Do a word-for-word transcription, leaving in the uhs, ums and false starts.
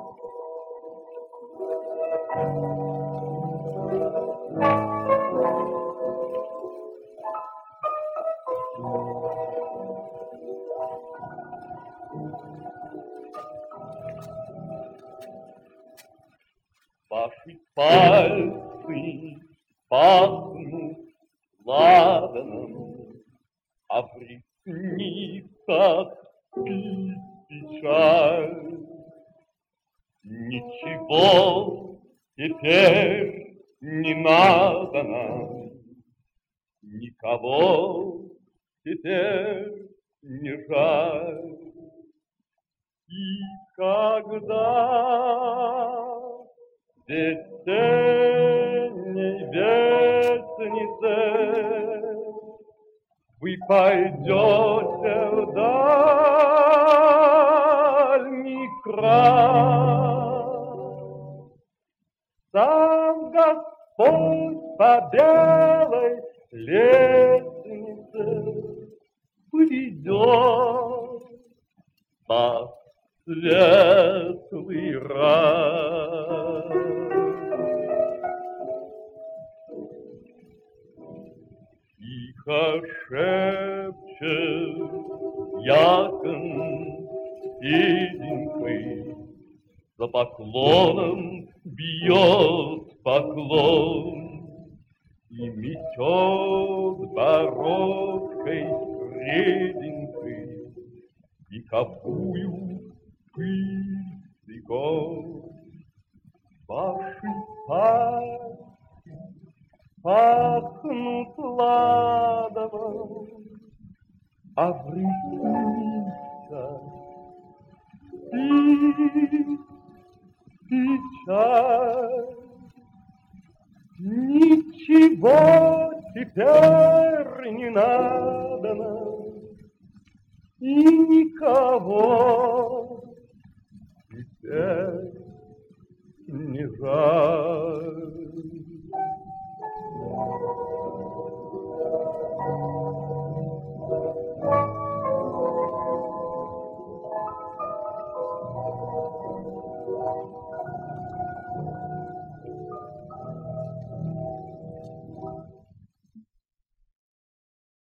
Ваши пальцы пахнут ладаном, а в ресницах спит печаль. Ничего теперь не надо нам, никого теперь не жаль. И когда весенней вестнице вы пойдете в дальний край, сам Господь по белой лестнице поведет вас в светлый рай. Тихо шепчет якон седенький, за поклоном бьет поклон и метет бородкой реденькой вековую пыль веков. Ваши пальцы пахнут ладаном, а в ресницах спит печаль. Ничего теперь не надо нам, и никого теперь не жаль.